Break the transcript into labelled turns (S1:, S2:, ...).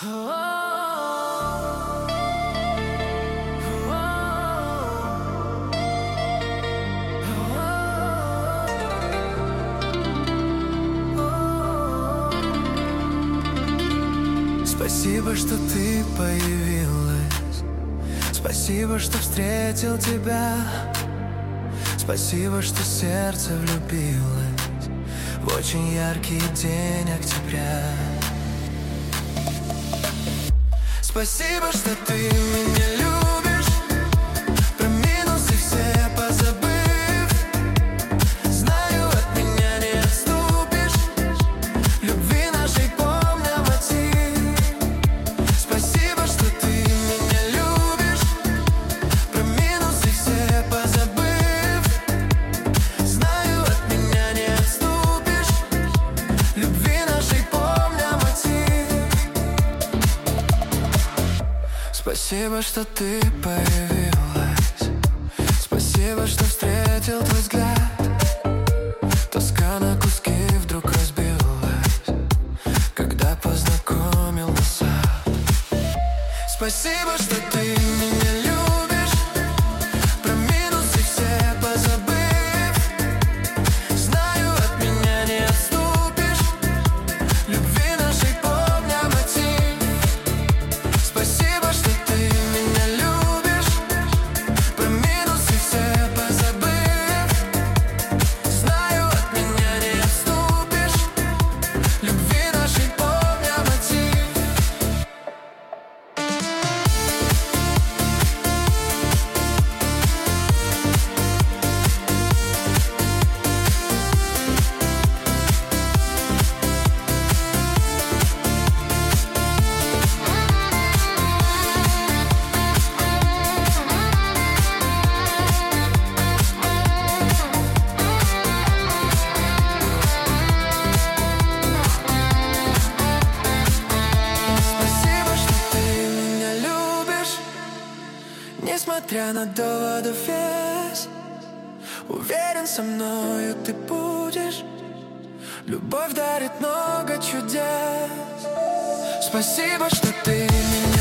S1: Спасибо, что ты появилась. Спасибо, что встретил тебя. Спасибо, что сердце влюбилось в очень яркий день октября. Спасибо, что ты меня любишь, про минусы все позабыв. Знаю, от меня не отступишь, любви нашей помня мотив. Спасибо, что ты меня любишь, про минусы все позабыв. Знаю, от меня не отступишь, любви нашей помня мотив. Спасибо, что ты появилась. Спасибо, что встретил твой взгляд. Тоска на куски вдруг разбилась, когда познакомил нас сад. Спасибо, что ты меня любишь, про минусы все позабыв. Знаю, от меня не отступишь, любви нашей помня мотив. Спасибо, что ты меня любишь, про минусы все позабыв. Знаю, от меня не отступишь, любви нашей помня мотив. Спасибо, что ты меня любишь, несмотря на доводов вес. Уверен, со мною ты будешь. Любовь дарит много чудес. Спасибо, что ты меня